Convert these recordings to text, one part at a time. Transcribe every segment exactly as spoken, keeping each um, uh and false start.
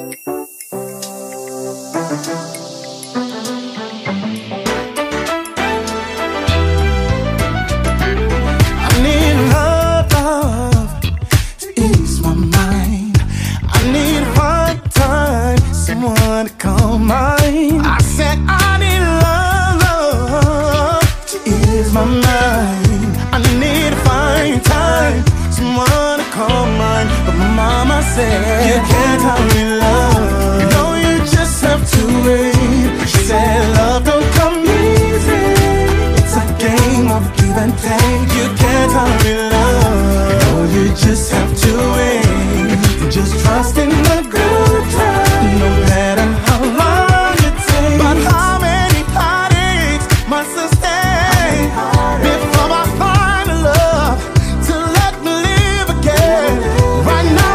You can't hurry love. No, you just have to wait. She said love don't come easy. It's a game of give and take. You can't hurry love. No, you just have to wait. Just trust in the good time, no matter how long it takes. But how many heartaches must I stay before I find a love to let me live again? Right now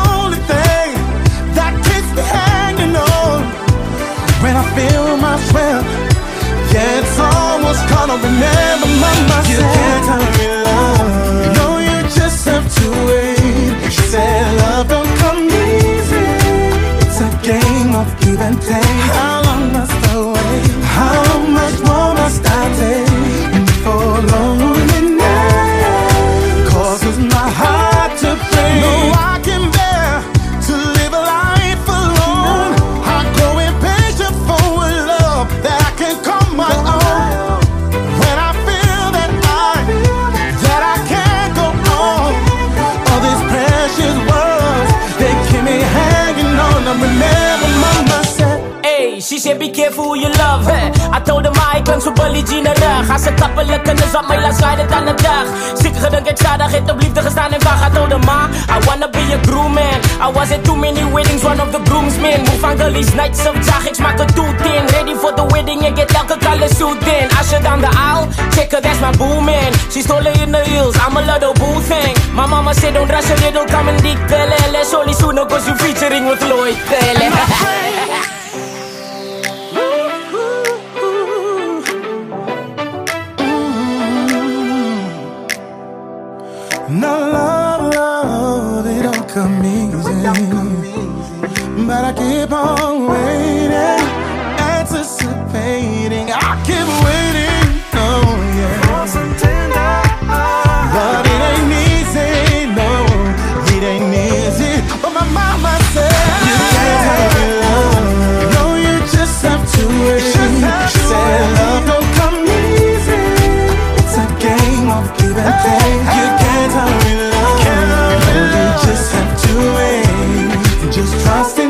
when I feel my strength, yeah, it's almost gonna remember myself. You can't hurry love. No, you just have to wait. She said love don't come easy. It's a game of give and take. How long must I wait? How much more must I take before loneliness causes my heart to break? No, I can bear to live a life alone. I grow impatient for a love that I can call my own. When I feel that I, that I can't go on, all these precious words, they keep me hanging on. I remember mama said, hey, she said be careful who you love. Hey, I told her maar ik klink so Billie Jean rug. As ek kappelijk en is op my laat swaai dit aan die dag. Siek gedink ek sadig het op liefde gestaan en wacht. I told her ma, I wanna be a groom man. I was at too many weddings, one of the groomsmen. Move van girlies, nights of dag, ik smaak het toet in. Ready for the wedding, ek get elke color suit in. Usher down the aisle, check her, that's my boo man. She's taller in the heels, I'm a little boo thing. My mama said don't rush a little, come and dick pelle. Let's only sooner cause you featuring with Lloyd Pelle. no love, love, it don't come easy. But I keep on waiting, anticipating. I keep waiting, oh yeah. For some tender love. But it ain't easy, no, it ain't easy. But my mama said you can't hurry love. No, you just have to wait. She said love don't come easy. It's a game of give and take. You can't hurry love. No, you just have to wait. Just trust it.